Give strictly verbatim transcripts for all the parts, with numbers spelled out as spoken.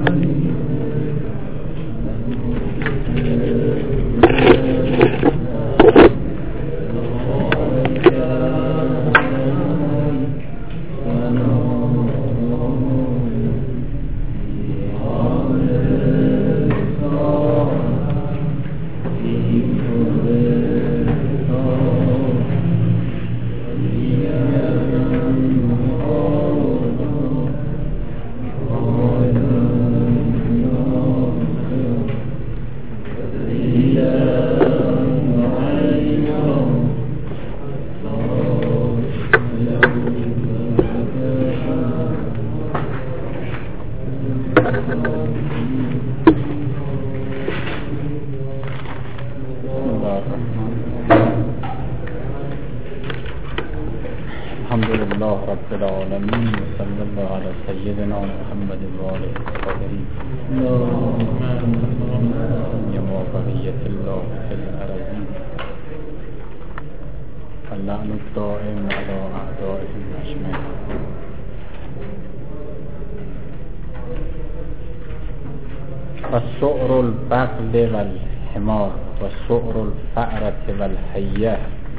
والسؤر البغل والحمار والسؤر الفأرة والحية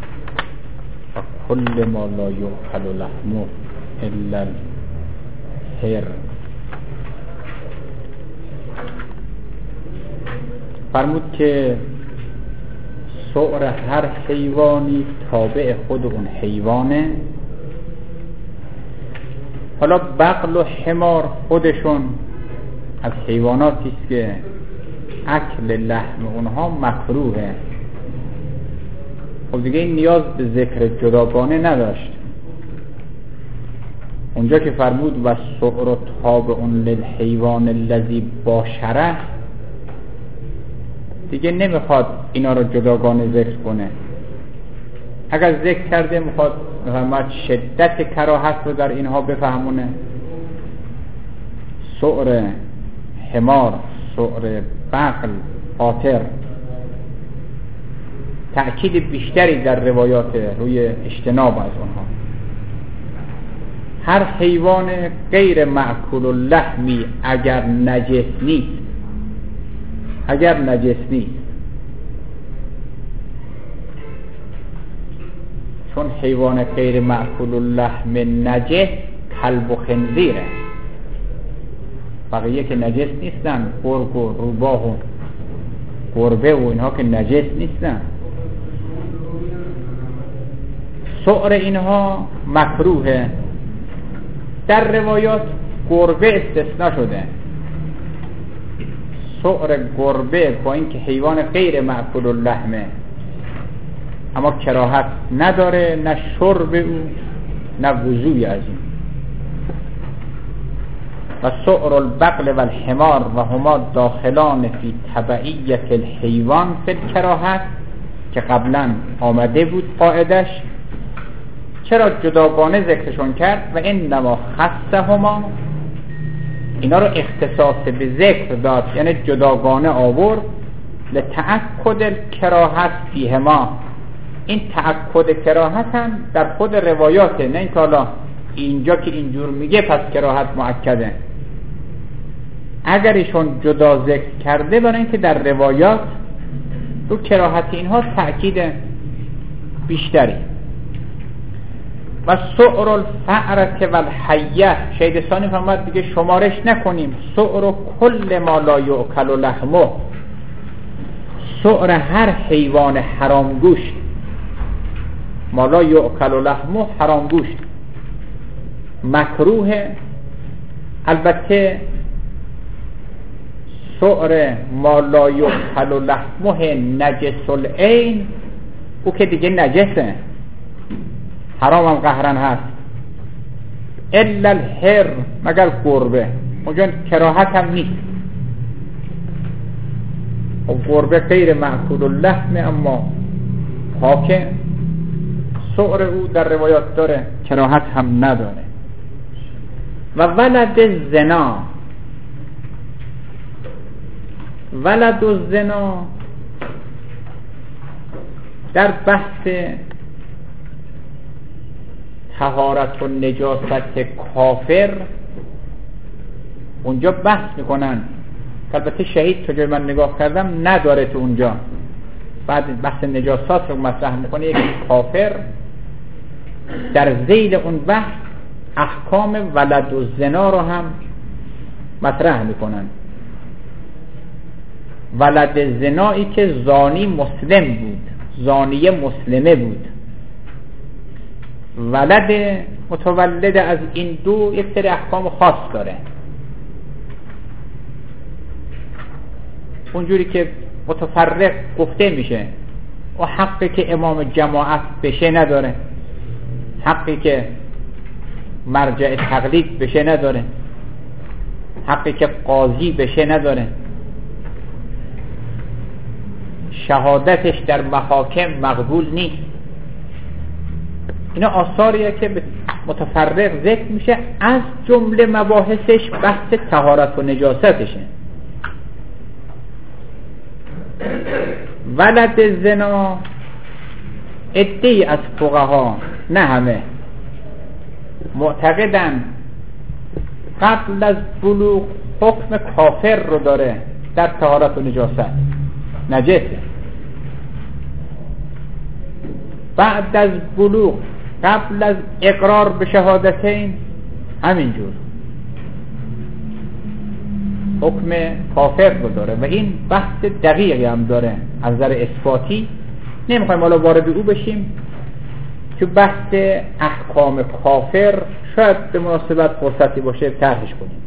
وكل ما لا يؤكل لحمه إلا الحر. فرمود که سؤر هر حیوانی تابع خود اون حیوانه. حالا بغل و حمار خودشون از حیواناتی است که اکل لحم اونها مکروهه. خب دیگه این نیاز به ذکر جداگانه نداشت. اونجا که فرمود و سؤر تابع للحیوان الذی باشره، دیگه نمیخواد اینا رو جداگانه ذکر کنه. اگر ذکر کرده میخواد مثلا شدت کراهت رو در اینها بفهمونه. سؤر حمار، سؤر بغل، قاطر، تأکید بیشتری در روایات روی اجتناب از اونها. هر حیوان غیر مأکول اللحمی اگر نجس نیست، اگر نجس نیست، چون حیوان غیر مأکول اللحم نجس کلب و خنزیره. بقیه که نجس نیستن، گرگ و روباه و گربه و اینها که نجس نیستن. سؤر اینها مکروهه. در روایات گربه استثناء شده. سؤر گربه با اینکه حیوان غیر مأکول اللحمه اما کراهت نداره، نه شرب او نه وضوی از این. و سؤر البغل و الحمار و هما داخلان فی تبعیت الحیوان فی الکراهت، که قبلا آمده بود قاعدش. چرا جداگانه ذکرشون کرد؟ و انما خصهما، اینا رو اختصاص به ذکر داد، یعنی جداگانه آورد. لتأکد الکراهت فیهما، این تأکد کراهت هم در خود روایاته، نه اینکه حالا اینجا که اینجور میگه پس کراهت مؤکده. اگر ایشون جدا ذکر کرده برای اینکه در روایات رو کراهت اینها تأکید بیشتری. و سؤر الفأرة و الحیة، شهید ثانی فرمود دیگه شمارش نکنیم. سؤر کل ما لا یؤکل لحمه، سؤر هر حیوان حرام گوشت. ما لا یؤکل لحمه حرام گوشت مکروه. البته سؤر ما لا یؤکل لحمه نجس العین، او که دیگه نجسه، حرام هم قهرن هست. الا الحر، مگر گربه، اونجا کراهت هم نیست. و گربه غیر مأکول اللحم اما پاکه. سؤر او در روایات داره، کراهت هم نداره. و ولد الزنا، ولد الزنا در بحث طهارت و نجاست کافر اونجا بحث میکنن، البته شهید تو جای من نگاه کردم نداره تو اونجا. بعد بحث نجاسات رو مطرح میکنه، یک کافر در ذیل اون بحث احکام ولد و زنا رو هم مطرح میکنن. ولد زنایی که زانی مسلم بود، زانیه مسلمه بود. ولد متولد از این دو یک سری احکام خاص داره. اونجوری که متفرق گفته میشه، و حقی که امام جماعت بشه نداره، حقی که مرجع تقلید بشه نداره، حقی که قاضی بشه نداره، شهادتش در محاکم مقبول نیست. اینا آثاریه که به متفرق ذکر میشه. از جمله مباحثش بحث طهارت و نجاستشه. ولد زنا عده‌ای از فقها، نه همه، معتقدن قبل از بلوغ حکم کافر رو داره در طهارت و نجاست، نجسه. بعد از بلوغ قبل از اقرار به شهادتین همینجور حکم کافر رو داره و این بحث دقیقی هم داره از نظر اثباتی. نمیخوایم حالا وارد او بشیم. تو بحث احکام کافر شاید به مناسبت فرصتی باشه طرحش کنیم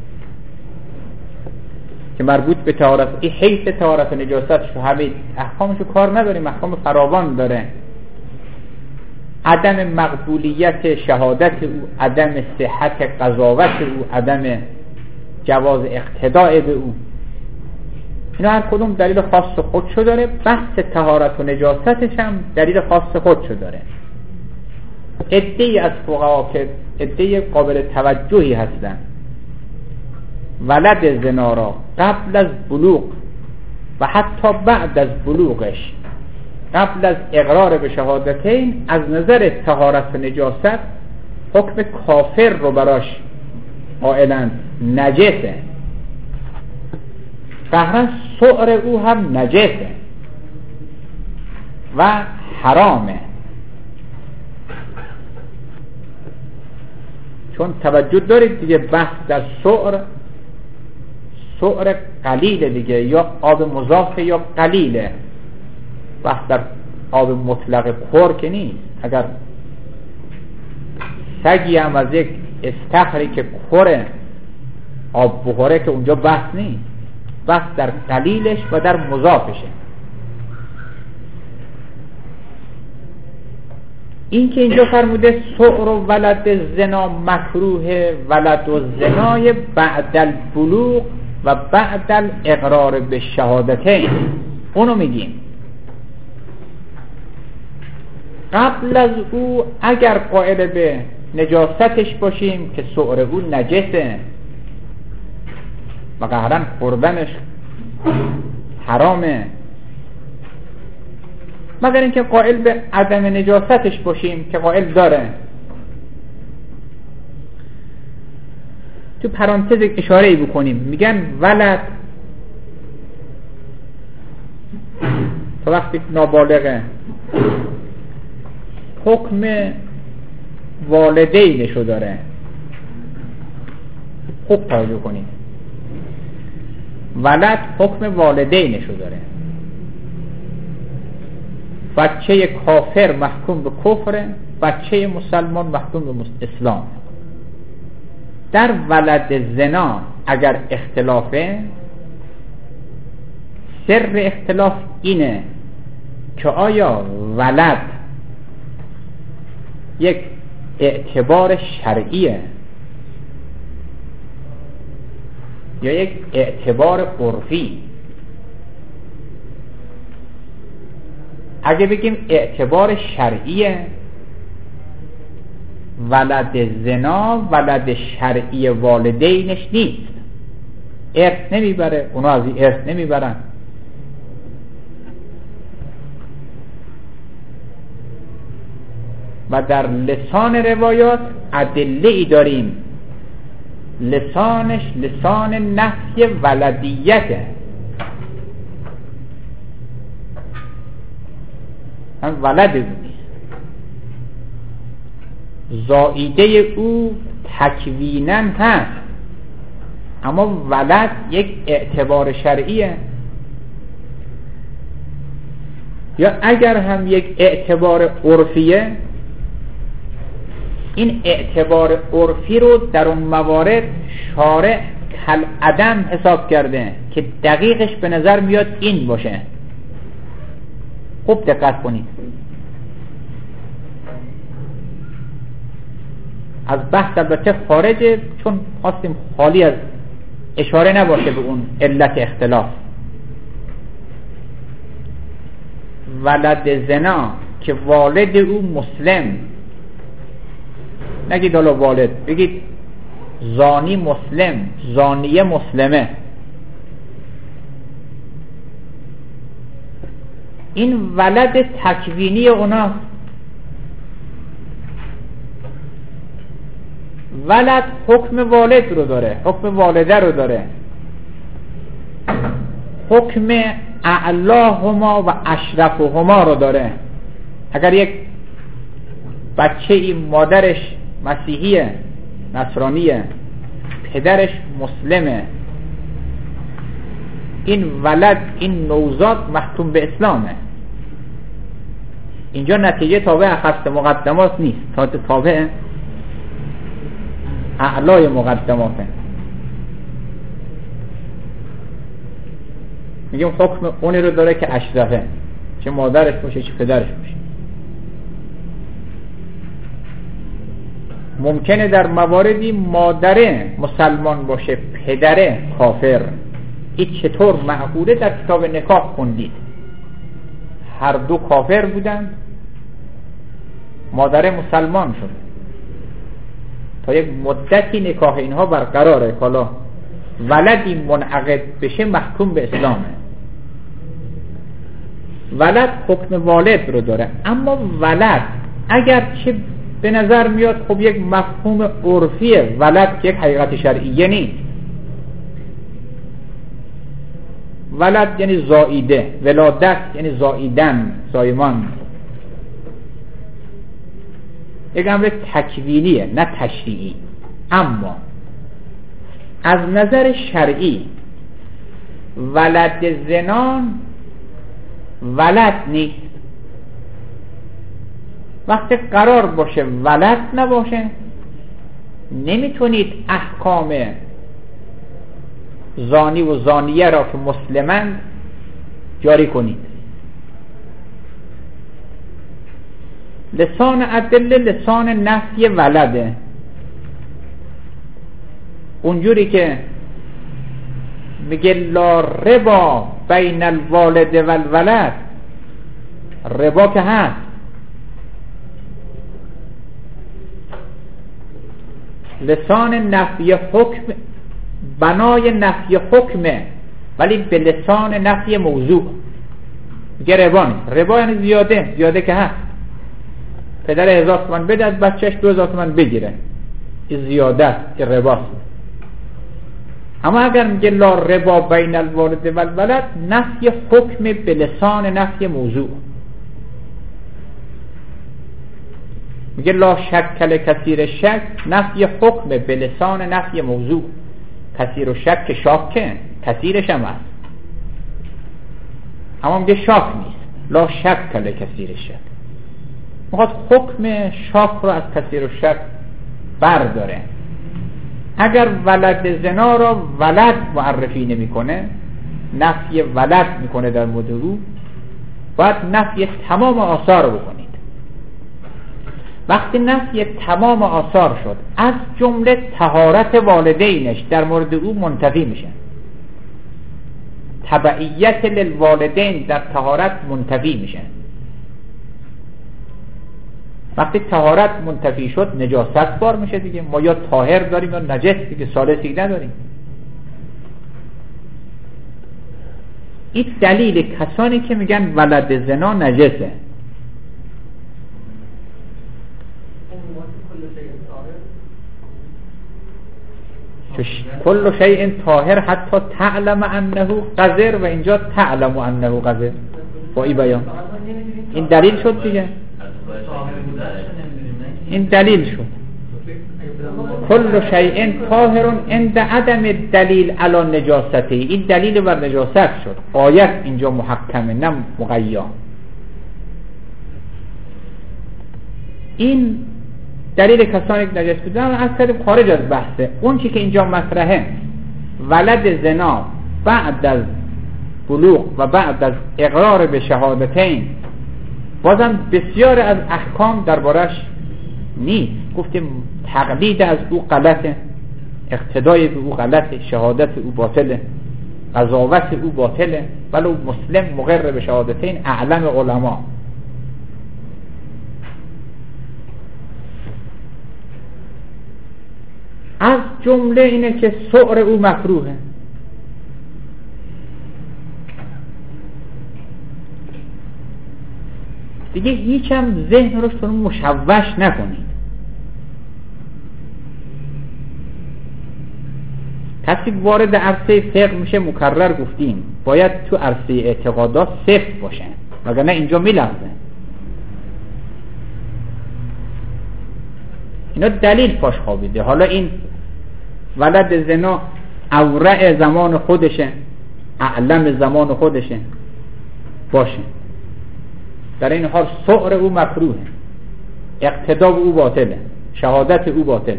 که مربوط به طهارت، این حیث طهارت و نجاستش، همه احکامشو کار نداریم، احکام فراوان داره. عدم مقبولیت شهادت او، عدم صحت قضاوت او، عدم جواز اقتداء به او، اینا هر کدوم دلیل خاص خودشو داره. بحث طهارت و نجاستش هم دلیل خاص خودشو داره. عده‌ای از فقها که عده قابل توجهی هستن، ولد زنا را قبل از بلوغ و حتی بعد از بلوغش، قبل از اقرار به شهادتین، از نظر طهارت و نجاست حکم کافر رو براش قائلند، نجسه. قهرن سؤر او هم نجسه و حرامه. چون توجه دارید دیگه، بحث در سؤر، سؤر قلیله دیگه، یا آب مضاف یا قلیله. بحث در آب مطلق پر که نیست. اگر سگی هم از یک استخری که پره آب بخوره که اونجا بحث نیست، بحث در قلیلش و در مضافشه. این که اینجا فرموده سؤر و ولد زنا مکروه، ولد و زنای بعد البلوغ و بعد الاقرار به شهادتین، اونو میگیم. قبل از او اگر قائل به نجاستش باشیم که سؤر او نجسه و قهرن خوردنش حرامه، مگر اینکه قائل به عدم نجاستش باشیم که قائل داره. تو پرانتز اشاره ای بکنیم، میگن ولد تا وقتی نابالغه حکم والدینشو داره. خوب توجه کنید، ولد حکم والدینشو داره. بچه کافر محکوم به کفر، بچه مسلمان محکوم به اسلام. در ولد زنا اگر اختلافه، سر اختلاف اینه که آیا ولد یک اعتبار شرعیه یا یک اعتبار عرفی. اگه بگیم اعتبار شرعیه، ولد زنا ولد شرعی والدینش نیست، ارث نمیبره، اونا از این ارث نمیبرن. و در لسان روایات ادله ای داریم لسانش لسان نفی ولدیته، هم ولد بودی. زائیده او تکویناً هست، اما ولد یک اعتبار شرعیه، یا اگر هم یک اعتبار عرفیه، این اعتبار عرفی رو در اون موارد شارع کالعدم حساب کرده که دقیقش به نظر میاد این باشه. خوب دقت کنید، از بحث البته خارجه، چون خواستیم خالی از اشاره نباشه به اون علت اختلاف. ولد زنا که والد او مسلم، نگید حالا والد، بگید زانی مسلم، زانیه مسلمه، این ولد تکوینی اونا. ولد حکم والد رو داره، حکم والده رو داره، حکم اعلاهما و اشرفهما رو داره. اگر یک بچه ای مادرش مسیحیه، نصرانیه، پدرش مسلمه، این ولد، این نوزاد محکوم به اسلامه. اینجا نتیجه تابع خست مقدمات نیست، تا تابع اعلای مقدماته. میگیم حکم اونی رو داره که اشرفه، چه مادرش باشه چه پدرش باشه. ممکنه در مواردی مادره مسلمان باشه، پدره کافر. این چطور معقوله؟ در کتاب نکاح خوندید هر دو کافر بودن، مادره مسلمان شد، تا یک مدتی نکاح اینها برقراره، حالا ولدی منعقد بشه محکوم به اسلامه. ولد حکم والد رو داره، اما ولد اگر چه به نظر میاد خب یک مفهوم عرفیه، ولد که یک حقیقت شرعیه نیست. ولد یعنی زائیده، ولادت یعنی زائیدن، زایمان، یک امر تکوینیه نه تشریعی. اما از نظر شرعی ولد زنان ولد نیست. وقتی قرار باشه ولد نباشه، نمیتونید احکام زانی و زانیه را که مسلمن جاری کنید. لسان ادله لسان نفی ولده. اونجوری که میگه لا ربا بین الوالد و الولد، ربا که هست، لسان نفی حکم، بنای نفی حکمه، ولی به لسان نفی موضوع. میگه ربا نیست. ربا یعنی زیاده، زیاده که هست. پدر هزار تومن بده، از بچهش دو هزار تومن بگیره، این زیاده است، این رباست. اما اگر میگه لا ربا بین الوالد و الولد، نفی حکم به لسان نفی موضوع. میگه لا شک کل کثیر شک، نفی حکم به لسان نفی موضوع. کثیر و شک که شاکه، کثیرش هم هست، اما میگه شاک نیست. لا شک کل کثیر شک، میخواد حکم شاک رو از کثیر و شک برداره. اگر ولد زنا را ولد معرفی نمی کنه، نفی ولد میکنه در مورد او، باید نفی تمام آثار بکنید. وقتی نفی تمام آثار شد، از جمله طهارت والدینش در مورد او منتفی میشه. تبعیت للوالدین در طهارت منتفی میشه. وقتی طهارت منتفی شد، نجاست بار میشه دیگه. ما یا طاهر داریم یا نجس دیگه، ثالثی نداریم. این دلیل کسانی که میگن ولد زنا نجسه. کل شیء طاهر حتی تعلم انه قذر و اینجا تعلم انه قذر با این بیان. این دلیل شد دیگه، این دلیل شد. کل شیء طاهر عند عدم دلیل علی نجاسته، این دلیل بر نجاست شد. آیت اینجا محکمه نه مقیا. این دلیل کسانی که نجس بودن از کردیم خارج از بحثه. اون چی که اینجا مطرحه ولد زنا بعد از بلوغ و بعد از اقرار به شهادتین بازم بسیار از احکام دربارش نیست. گفتیم تقلید از او غلطه، اقتدای به او غلطه، شهادت او باطله، قضاوت او باطله، ولو مسلم مقر به شهادتین اعلم علما. از جمله اینه که سؤر او مکروهه. دیگه هیچ هم ذهن رو شما مشوش نکنید. کسی وارد عرصه فقه میشه مکرر گفتیم باید تو عرصه اعتقادات سفت باشه وگرنه اینجا میلغزه. اینا دلیل پاش خوابیده. حالا این ولد زنا اورع زمان خودشه، اعلم زمان خودشه باشه، در این حال سؤر او مکروهه، اقتدا او باطله، شهادت او باطله.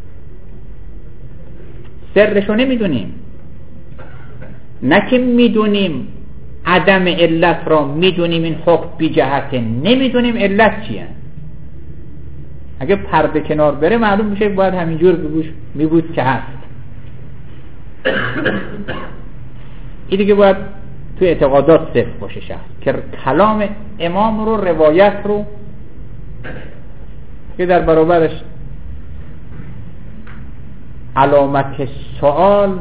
سرشو نمیدونیم، نه که میدونیم عدم علت را میدونیم این حکم بی جهته، نمیدونیم علت چیه. اگه پرده کنار بره معلوم میشه باید همینجور بگوش میبود که هست. این دیگه باید تو اعتقادات صرف باشه شخص که کلام امام رو، روایت رو که در برابرش علامت سوال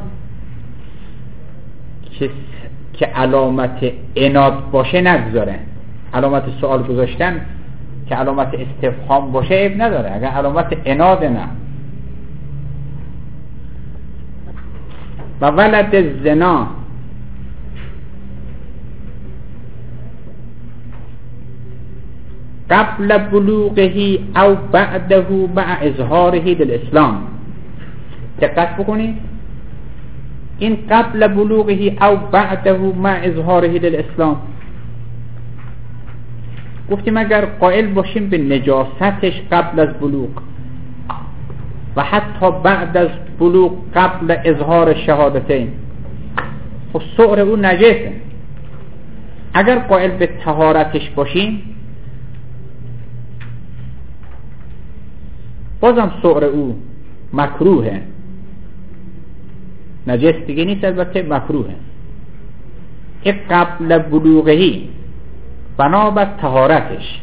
که که علامت عناد باشه نگذاره. علامت سوال گذاشتن که علامت استفهام باشه عیب نداره، اگر علامت عناد نه. و ولد زنا قبل بلوغه او بعده مع اظهاره للاسلام. دقت بکنید، این قبل بلوغه او بعده مع اظهاره للاسلام گفتیم اگر قائل باشیم به نجاستش قبل از بلوغ و حتی بعد از بلوغ قبل اظهار شهادتین، خب سؤر او نجسه. اگر قائل به طهارتش باشیم بازم سؤر او مکروهه، نجس دیگه نیست، البته مکروهه. این قبل بلوغهی بنابر طهارتش.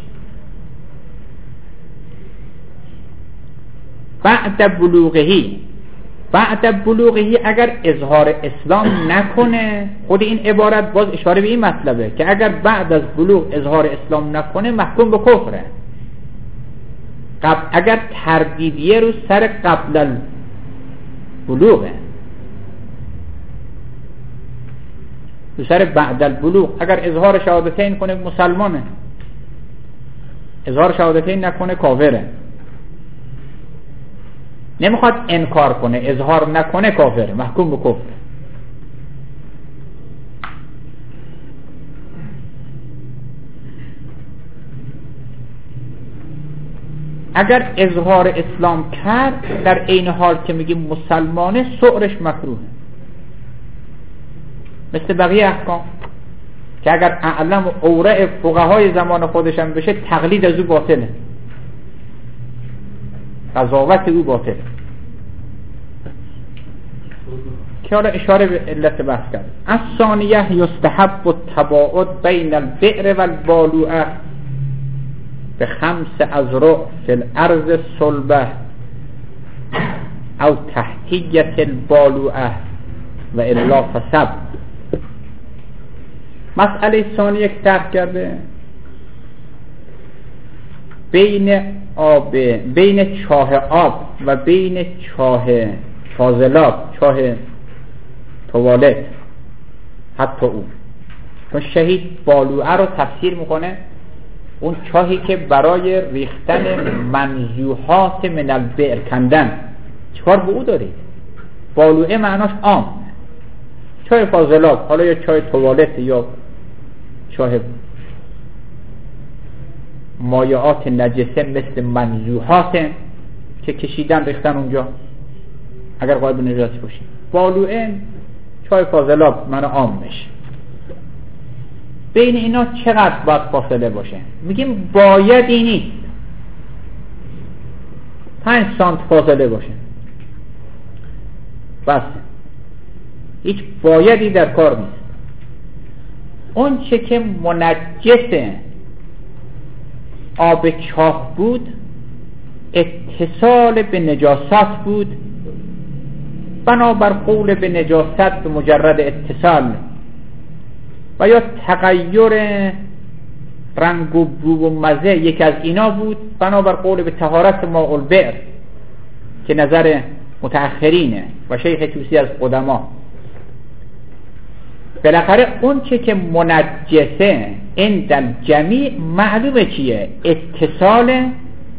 بعد بلوغهی، بعد بلوغهی اگر اظهار اسلام نکنه، خود این عبارت باز اشاره به این مطلبه که اگر بعد از بلوغ اظهار اسلام نکنه محکوم به کفره. قبل اگر تردیدیه رو سر قبل بلوغه، رو سر بعد البلوغ اگر اظهار شهادتین کنه مسلمانه، اظهار شهادتین نکنه کافره. نمیخواد انکار کنه، اظهار نکنه کافره، محکوم به کفر. اگر اظهار اسلام کرد در این حال که میگیم مسلمانه، سؤرش مکروهه، مثل بقیه احکام که اگر اعلم و اورع فقهای زمان خودشم بشه تقلید از او باطله، قضاوت او باطله. که حالا اشاره به علت بحث کرد. از ثانیه یستحب التباعد بین البئر و البالوعه به خمس اذرع فی الارض صلبه او تحتیت البالوعه و الا فسب. مسئله ثانیه که طرح کرده بین آب، بین چاه آب و بین چاه فاضلاب، چاه توالت، حتی اون چون شهید بالوعه رو تفسیر میکنه اون چاهی که برای ریختن منزوحات من البئر کندن. چکار به او دارید؟ بالوعه معناش عام، چاه فاضلاب، حالا یا چاه توالت یا چاه مایعات نجسه مثل منزوحات که کشیدن ریختن اونجا اگر قائل به نجاست باشید. بالوعه، چاه فاضلاب معنی عام میشه. بین اینا چقدر باید فاصله باشه؟ میگیم باید این نیست، پنج سانت فاصله باشه بس، هیچ بایدی در کار نیست. اون چه که منجس آب چاه بود اتصال به نجاست بود، بنابر قول به نجاست به مجرد اتصال، و یا تغییر رنگ و بو و مزه یک از اینا بود، بنابر قول به طهارت ماء البئر که نظر متأخرینه و شیخ توسی از قدما. بالاخره اون چه که منجسه عند الجمیع معلومه چیه؟ اتصال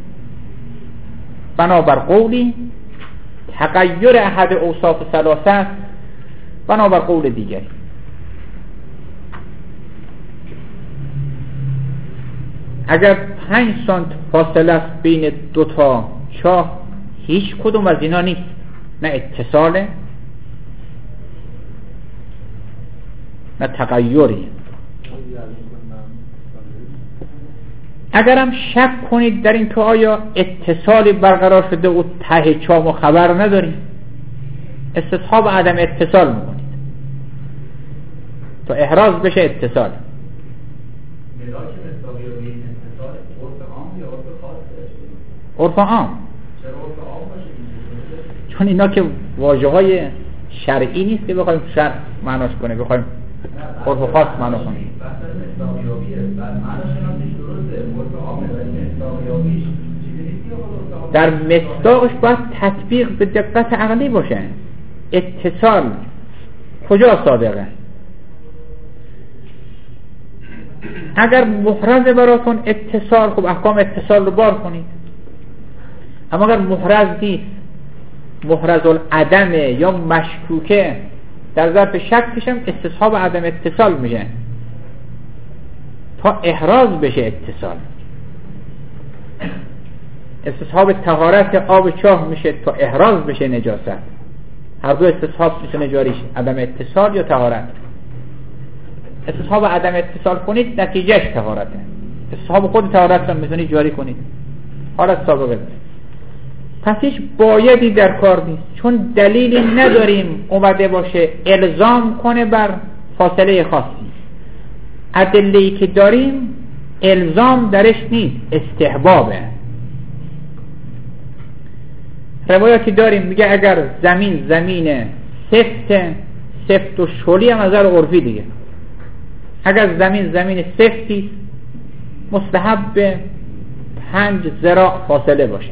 بنابر قولی، تغییر احد اوصاف ثلاثه بنابر قول دیگری. اگر پنج سانت فاصله است بین دو تا چاه، هیچ کدوم از اینا نیست، نه اتصاله نه تغییری. اگرم شک کنید در این که آیا اتصالی برقرار شده و ته چاه و خبر نداریم، استصحاب عدم اتصال میکنید تا احراز بشه اتصال. عرف عام، چون اینا که واژه های شرعی نیست که بخوایم شرع معناش کنه، بخوایم عرف خاص معنا کنیم. در مصداقش باید تطبیق به دقت عقلی باشه. اتصال کجا صادقه؟ اگر محرز براتون اتصال، خب احکام اتصال رو بار کنید. اما اگر محرز نیست، محرز العدمه یا مشکوکه، در ظرف شکش هم استصحاب عدم اتصال میشه تا احراز بشه اتصال. استصحاب طهارت آب چاه میشه تا احراز بشه نجاست. هر دو استصحاب میتونه جاریش عدم اتصال یا طهارت. استصحاب عدم اتصال کنید نتیجهش طهارته، استصحاب خود طهارت هم میتونید جاری کنید. حالت سابقه ده. پس هیچ بایدی در کار نیست، چون دلیلی نداریم اومده باشه الزام کنه بر فاصله خاصی. ادله‌ای که داریم الزام درش نیست، استحبابه. روایاتی داریم میگه اگر زمین زمین سفت سفت و شلی هم از نظر عرفی دیگه، اگر زمین زمین سفتی مستحب به پنج ذراع فاصله باشه.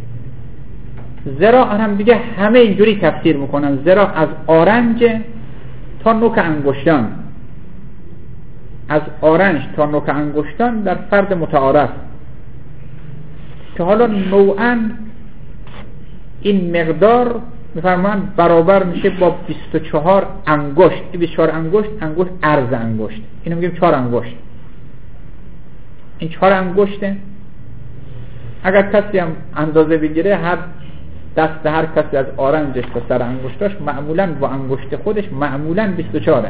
ذراع هم دیگه همه اینجوری تفسیر میکنن، ذراع از آرنج تا نوک انگشتان، از آرنج تا نوک انگشتان در فرد متعارف، که حالا نوعاً این مقدار میفرمان برابر میشه با بیست و چهار انگشت. این بیست و چهار انگشت انگشت عرض انگشت، اینو میگیم چهار انگشت. این چهار انگشته. اگر کسی هم اندازه بگیره، هر دست هر کسی از آرنجش تا سر انگشتاش معمولاً با انگشت خودش معمولاً بیست و چهار.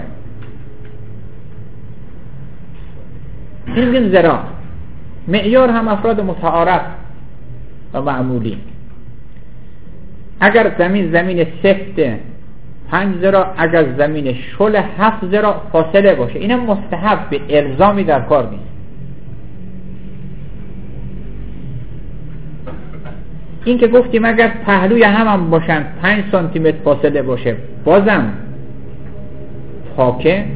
این میگیم ذراع. معیار هم افراد متعارف و معمولی. اگر زمین زمین سفت پنج ذراع، اگر زمین شل هفت ذراع فاصله باشه، اینم مستحب، به الزامی در کار نیست. این که گفتیم اگر پهلوی هم هم باشن پنج سانتی متر فاصله باشه بازم پاکه،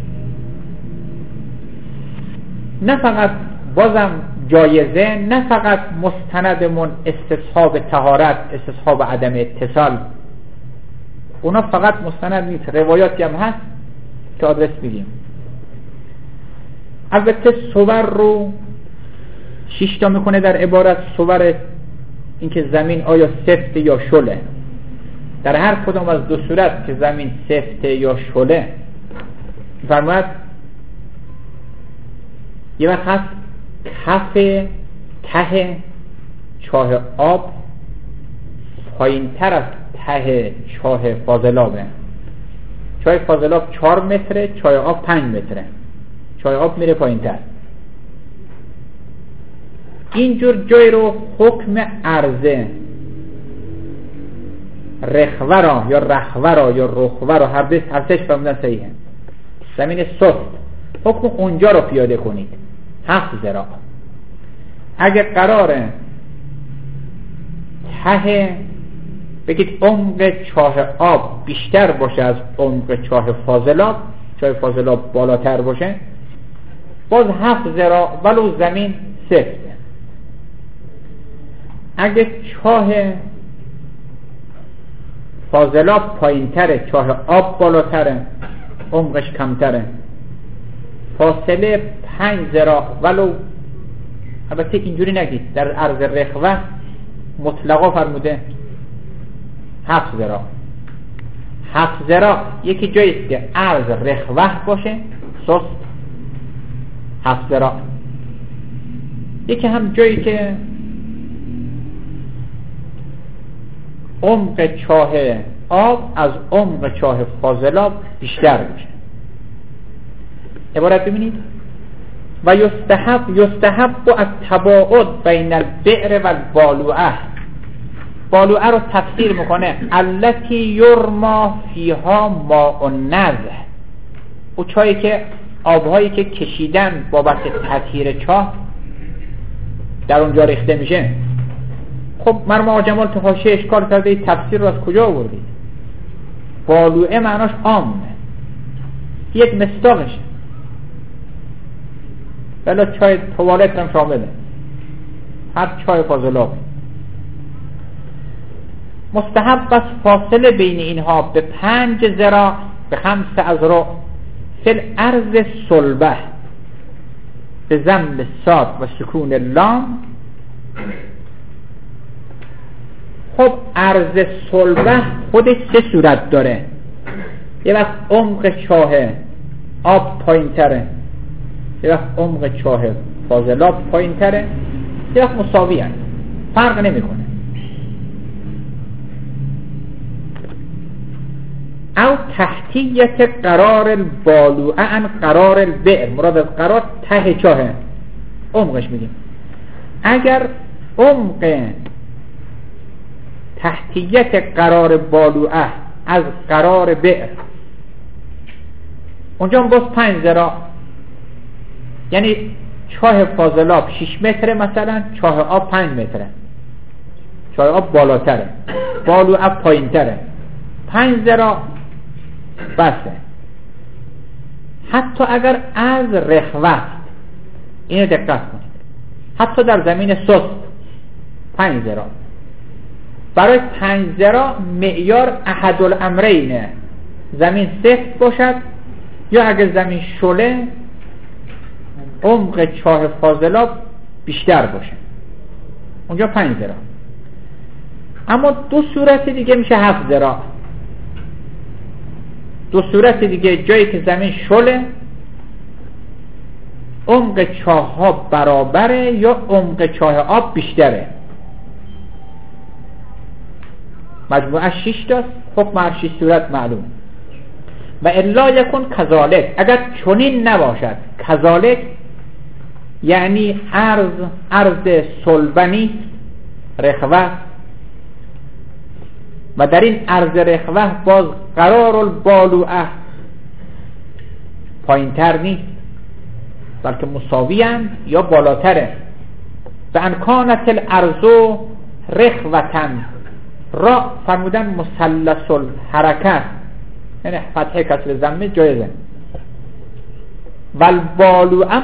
نه فقط بازم جایزه، نه فقط مستندمون استصحاب طهارت، استصحاب عدم اتصال اونا فقط مستند نیست، روایاتی هم هست که آدرس میدیم. البته صور رو شش تا میکنه در عبارت. صور اینکه زمین آیا سفت یا شله. در هر کدام از دو صورت که زمین سفت یا شله فرماید یه وقت هست کف ته چاه آب پایین تر از ته چاه فاضلابه. چاه فاضلاب چهار متره، چاه آب پنج متره. چاه آب میره پایین تر. اینجور جای رو حکم عرضه رخوه را یا رخوه را یا رخوه را هر دست هستش فرمودن صحیحه. زمین سفت حکم اونجا رو پیاده کنید هفت ذراع. اگه قراره ته بگید عمق چاه آب بیشتر باشه از عمق چاه فاضلاب، چاه فاضلاب بالاتر باشه، باز هفت ذراع ولو زمین سفته. اگه چاه فاضلاب پایین تره، چاه آب بالاتره، عمقش کمتره، فاصله پنج ذراع ولو، البته اینجوری نگید، در عرض رخوه مطلقا فرموده هفت ذراع. هفت ذراع یکی جاییست که عرض رخوه باشه سست هفت ذراع، یکی هم جایی که عمق چاه آب از عمق چاه فاضلاب بیشتر باشه. عبارت ببینید و یستحب یستحب و التباعد بین البئر و البالوعه. بالوعه رو تفسیر میکنه التی یرما فیها ماء النزه، او چایی که آبهایی که کشیدن بابت تطهیر چاه در اونجا ریخته میشه. خب مرحوم آقا جمال تو حاشیه اشکال کرده این تفسیر رو از کجا آوردید؟ بالوعه معناش عامه، یک مصداقشه، بلا چای توالت هم شامله، هر چای فاضلاب. مستحب بس فاصله بین اینها به پنج ذراع به خمس اذرع فی الارض صلبه به ضم صاد و سکون لام. خب عرض صلبه خودش سه صورت داره. یه وقت عمق چاه آب پایین تره، یه وقت عمق چاه فاضلاب پایین تره، یه وقت مساوی هست، فرق نمی کنه. او تحتیت قرار البالوعه عن قرار البئر، مراد از قرار ته چاهه، عمقش میگیم. اگر عمق تحتیت قرار بالوعه از قرار بئر اونجا هم باز پنج ذراع، یعنی چاه فاضلاب شش متره مثلا، چاه آب پنج متره، چاه آب بالاتره، بالوعه پایین تره، پنج ذراع بسه. حتی اگر از رخوه، اینو دقت کنید، حتی در زمین سست پنج ذراع. برای پنج ذراع معیار احد الامرینه، زمین سفت باشد یا اگر زمین شله عمق چاه فاضلاب بیشتر باشه، اونجا پنج ذراع. اما دو صورت دیگه میشه هفت ذراع. دو صورت دیگه جایی که زمین شله عمق چاه ها برابره یا عمق چاه آب بیشتره. مجموعه شش تاست، حکم هر شش صورت معلوم. و الا یکن کذالک، اگر چنین نباشد، کذالک یعنی عرض عرض صلبنی رخوه، و در این عرض رخوه باز قرار البالوعه پایین تر نیست بلکه مساوی هم یا بالاتره. و انکانت الارض رخوتن را فرمودن مثلث الحرکت، یعنی فتحه کسر ضمه جایزه. والبالوعه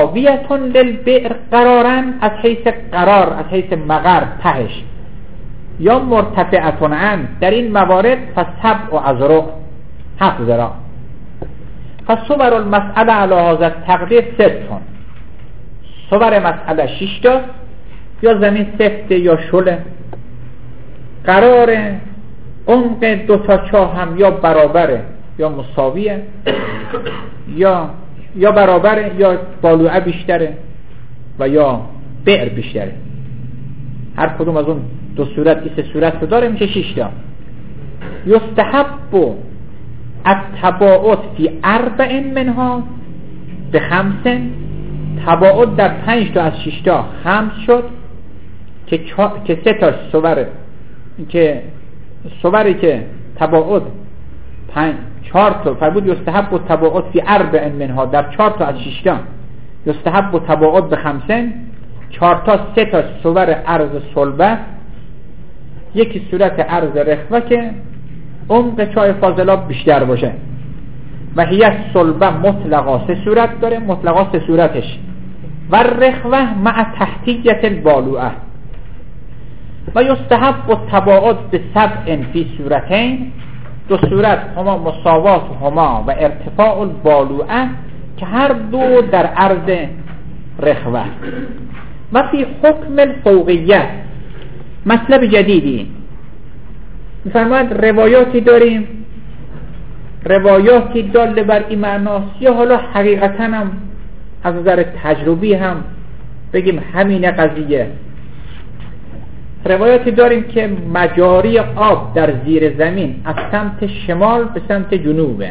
مساویتون للبئر قرارن از حیث قرار، از حیث مقر تهش، یا مرتفعتون عن، در این موارد فسبع و ازرع، هفت ذراع. پس صور المسئله علی هذا التقدیر ستون، صور مسئله شش تا، یا زمین سفته یا شله، قرار عمق دو تا چاه هم یا برابره یا مساویه، یا یا برابره یا بالوعه بیشتره و یا بئر بیشتره. هر کدوم از اون دو صورت این سه صورت رو داره، میشه شش تا. یستحب التباعد فی اربع منها به خمس، تباعد در پنج تا از شش تا خمس شد که چا... که سه تا صور، که صوری که تباعد پنج چهار تا فرمود یستحب التباعد فی اربع منها، در چهار تا از شش تا یستحب التباعد به خمسن، چهار تا سه تا صور عرض صلبه، یکی صورت عرض رخوه که عمق چاه فاضلاب بیشتر باشه. و هیچ صلبه مطلقا سه صورت داره، مطلقا سه صورتش و رخوه مع تحتیت البالوعه. و یستحب التباعد به سبع فی صورتین، دو صورت هما مساوات هما و ارتفاع البالوعه که هر دو در عرض رخوه. و فی حکم الفوقیت مطلب جدیدی میفرماید روایاتی داریم، روایاتی داله بر این معناست، یا حالا حقیقتا هم از نظر تجربی هم بگیم همین قضیه. روایاتی داریم که مجاری آب در زیر زمین از سمت شمال به سمت جنوبه،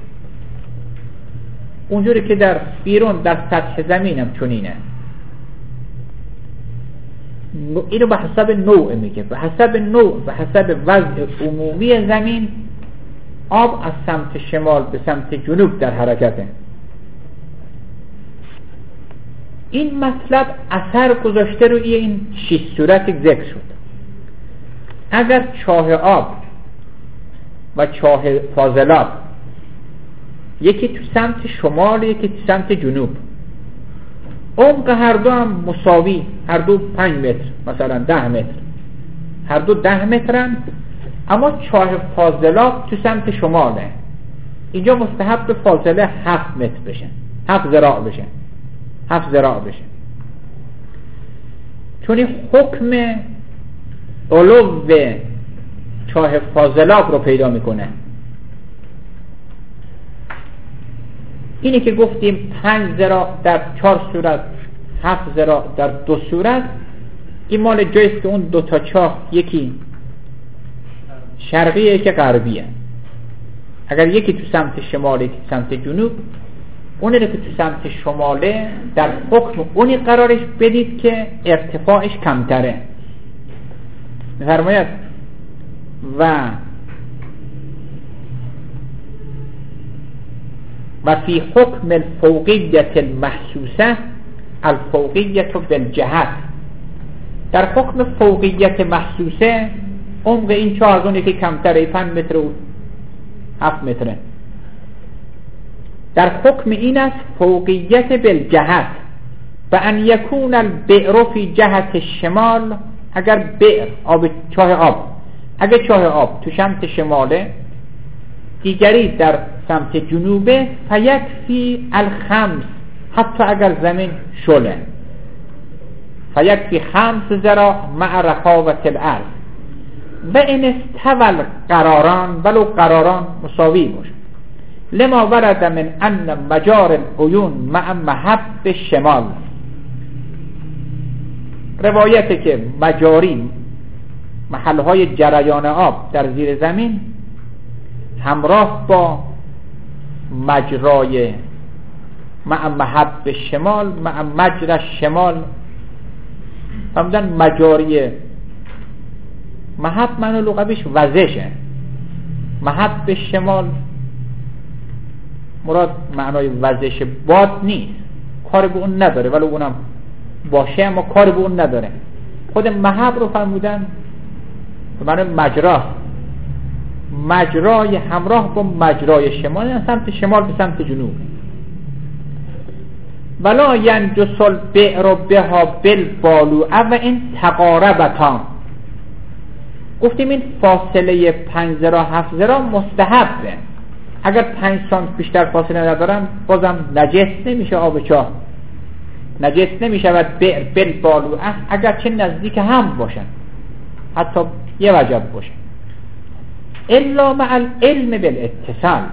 اونجوری که در بیرون در سطح زمین هم چنینه. اینو به حسب نوع میگه، به حسب نوع، به حسب وضع عمومی زمین آب از سمت شمال به سمت جنوب در حرکته. این مطلب اثر گذاشته روی این شش صورت ذکر شد. اگر چاه آب و چاه فاضلاب یکی تو سمت شمال یکی تو سمت جنوب، عمق هر دو هم مساوی، هر دو پنج متر مثلا ده متر، هر دو ده مترن، اما چاه فاضلاب تو سمت شماله، اینجا مستحب به فاضله هفت متر بشه، هفت ذراع بشه، هفت ذراع بشه، چون این حکم علو چاه فاضلاب رو پیدا میکنه. اینی که گفتیم پنج ذراع در چهار صورت، هفت ذراع در دو صورت، این مال جایست که اون دو تا چاه یکی شرقیه که غربیه. اگر یکی تو سمت شماله یکی تو سمت جنوب، اونی که تو سمت شماله در حکم اونی قرارش بدید که ارتفاعش کمتره. می‌فرماید و و فی حکم الفوقیت المحسوسه الفوقیت بالجهت، در حکم فوقیت محسوسه عمق این چهارگونه که کمتره پنج متر و هفت متره، در حکم این است فوقیت بالجهت و ان یکون البئر فی جهت شمال، اگر بئر آب چاه آب اگر چاه آب تو سمت شماله دیگری در سمت جنوبه فیکفی الخمس، حتی اگر زمین شله فیکفی خمس ذراع مع رخاوت الارض و ان استوى قراران ولو قراران مساوی باشه، لما ورد من ان مجار العیون مع محب شمال، روایته که مجاری محلهای جریان آب در زیر زمین همراه با مجرای مع محب شمال مع مجرى شمال، همدن مجاری محب معنی لغویش وزشه، محب شمال مراد معنای وزش باد نیست، کار به اون نداره، ولی اونم باشه اما کار به اون نداره. خود محب رو فرمودن به معنی مجرا، مجرای همراه با مجرای شمال، یعنی سمت شمال به سمت جنوب. ولا ینجس البئر بها بالبالوعه و این تقاربتا، گفتیم این فاصله پنج ذراع هفت ذراع مستحبه. اگر پنج سانتی بیشتر فاصله ندارن بازم نجس نمیشه آب چاه، نجس نمیشود بئر بالبالوعه اگر چه نزدیک هم باشن، حتی یه وجب باشن. الا مع العلم بالاتصال.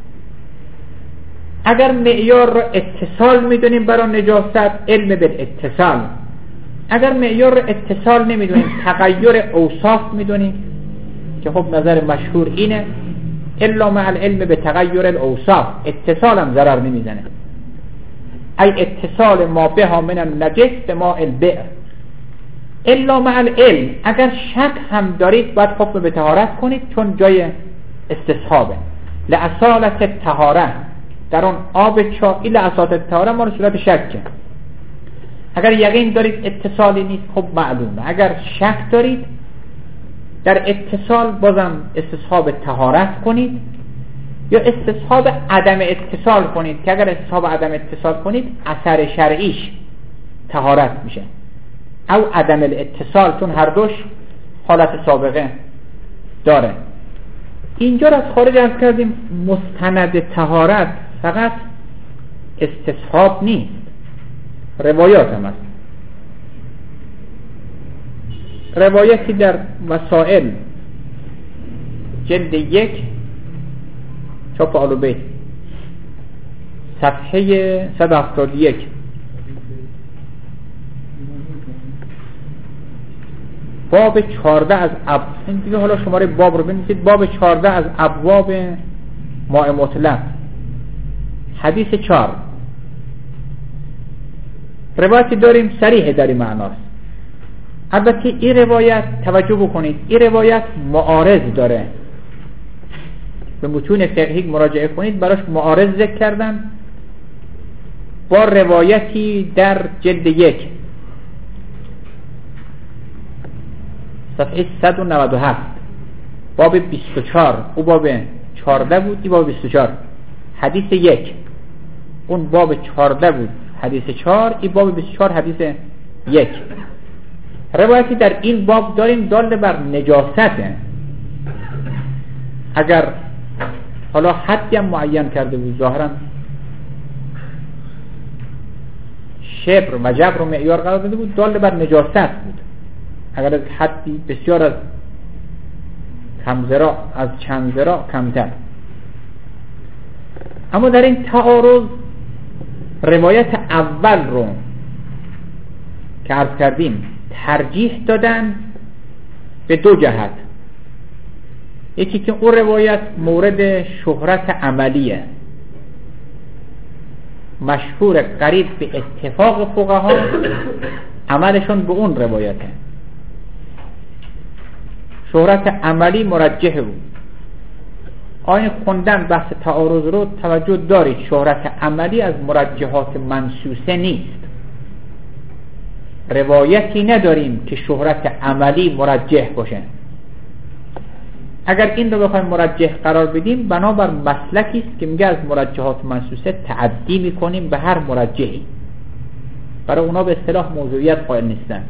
اگر معیار رو اتصال میدونیم برای نجاست، علم بالاتصال. اگر معیار رو اتصال نمیدونیم، تغییر اوصاف میدونیم که خب نظر مشهور اینه الا مع العلم به تغییر الاوصاف، اتصال هم ضرر نمیزنه. ای اتصال ما بها من النجس به ما البئر. الا مع العلم، اگر شک هم دارید باید حکم به طهارت کنید چون جای استصحابه. لأصالت طهاره، در اون آب چایی لأصالت طهاره ما رو صورت شکه. اگر یقین دارید اتصالی نیست خب معلومه. اگر شک دارید در اتصال بازم استصحاب طهارت کنید یا استصحاب عدم اتصال کنید که اگر استصحاب عدم اتصال کنید اثر شرعیش طهارت میشه، او عدم الاتصال، چون هر دوش حالت سابقه داره. اینجا را از خارج عرض کردیم مستند طهارت فقط استصحاب نیست، روایات هم هست. روایتی در وسائل جلد یک چاپ آل بیت صفحه صد و هفتاد و یک باب چهارده از اب این دیگه حالا شماره باب رو بنویسید، باب چهارده از ابواب ماء مطلق، حدیث چهار. روایتی داریم صریح در این معناست. البته این روایت توجه بکنید این روایت معارض داره، به متون فقهی مراجعه کنید براش معارض ذکر کردن با روایتی در جلد یک صفحه صد و نود و هفت باب بیست و چهار، او باب چهارده بود این باب بیست و چهار، حدیث یک، اون باب چهارده بود حدیث چهار، این باب بیست و چهار حدیث یک. روایتی در این باب داریم دال بر نجاسته. اگر حالا حدی هم معین کرده بود، ظاهرا شبر و جبر رو معیار قرار داده بود، دال بر نجاست بود. اگر از حدی بسیار از کم ذراع از چند ذراع کمتر. اما در این تعارض روایت اول رو که عرض کردیم ترجیح دادن به دو جهت. یکی که اون روایت مورد شهرت عملیه، مشهور قریب به اتفاق فقها عملشون به اون روایته، شهرت عملی مرجح بود. آین خوندن بحث تعارض رو توجه دارید، شهرت عملی از مرجحات منسوسه نیست. روایتی نداریم که شهرت عملی مرجح باشه. اگر این رو بخوایم مرجح قرار بدیم بنابر مسلکی است که میگه از مرجحات منسوسه تعدی میکنیم به هر مرجحی، برای اونا به اصطلاح موضوعیت قائل نیستن.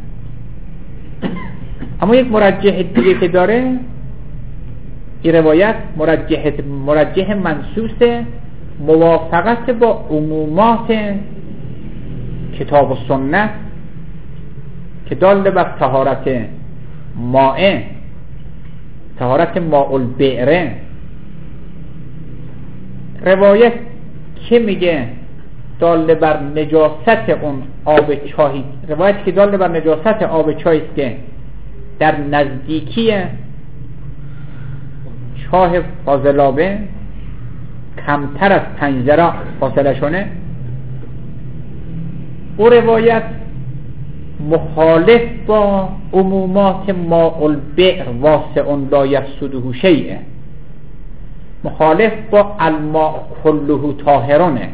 اما یک مرجح دیگه که داره این روایت مرجح مرجح منسوسه موافقت با عمومات کتاب و سنت که دال بر طهارت مائه، طهارت ماء البئر. روایت که میگه دال بر نجاست اون آب چاهی، روایت که دال بر نجاست آب چاهی است که در نزدیکی چاه فاضلابه کمتر از پنج ذراع فاصله شونه، او روایت مخالف با عمومات ماء البئر واسع لا یفسده شیء، مخالف با الماء کله طاهرونه.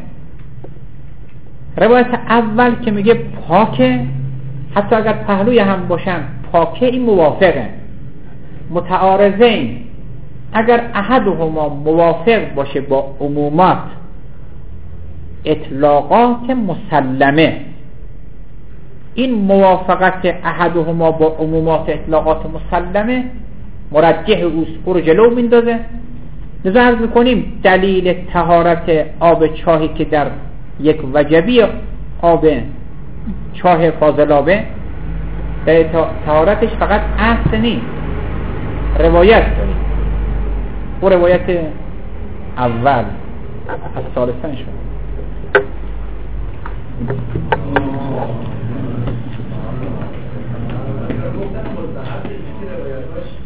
روایت اول که میگه پاکه، حتی اگر پهلوی هم باشن پاکه، این موافقه. متعارضین اگر احدهما موافق باشه با عمومات اطلاقات مسلمه، این موافقت احدهما با عمومات اطلاقات مسلمه مرجح اوست، او رو جلو میندازه. لذا عرض میکنیم دلیل طهارت آب چاهی که در یک وجبی آب چاه فاضلابه در طهارتش فقط اصل نیست، روایت داریم. او روایت اول از ثالثن شد. گفتن مستحب چیزی روایتاش